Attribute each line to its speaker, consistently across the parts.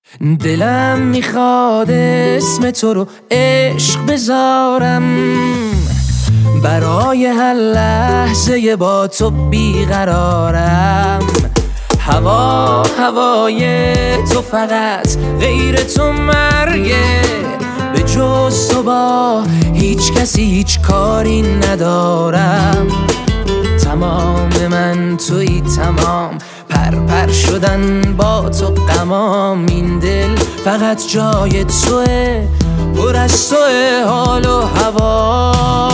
Speaker 1: دلم میخواد اسم تو رو عشق بذارم، برای هر لحظه با تو بیقرارم. هوای تو فقط غیر تو مرگه، به جز تو با هیچ کسی هیچ کاری ندارم. تمام من توی تمام، پر شدن با تو غمام. این دل فقط جای توه، پر از توه حال و هوا.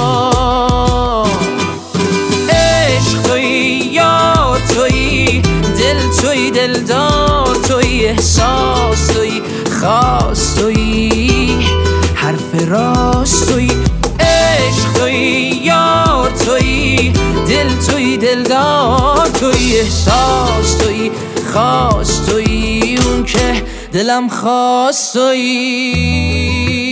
Speaker 1: عشق توی، یار توی، دل توی، دلدار توی، احساس توی، خاص توی، حرف راست توی. عشق توی، یار توی، دل توی، دلدار توی، احساس توی، خاص توی، اون که دلم خواست توی.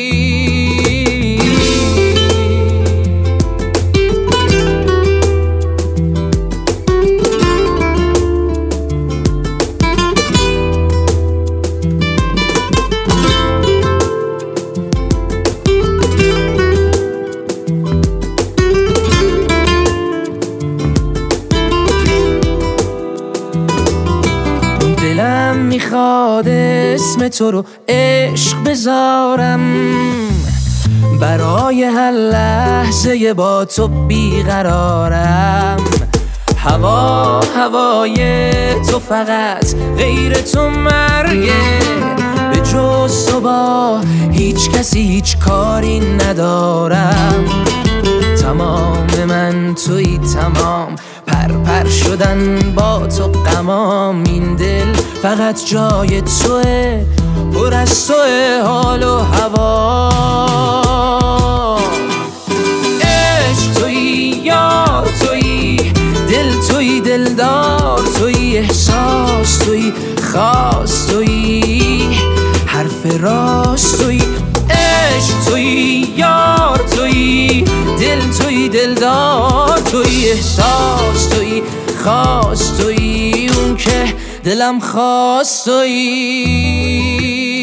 Speaker 1: دلم میخواد اسم تو رو عشق بذارم، برای هر لحظه با تو بیقرارم. هوای تو فقط غیر تو مرگه، به جز تو با هیچ کسی هیچ کاری ندارم. تمام من توی تمام، پر شدن با تو غمام. این دل فقط جای توه، پر از توه حال و هوا. عشق توی، یار توی، دل توی، دلدار توی، احساس توی، خاص توی، حرف راست توی. عشق توی، یار توی، دل توی، دلدار توی، احساس توی، خاص توی، اون که دلم خواست توی.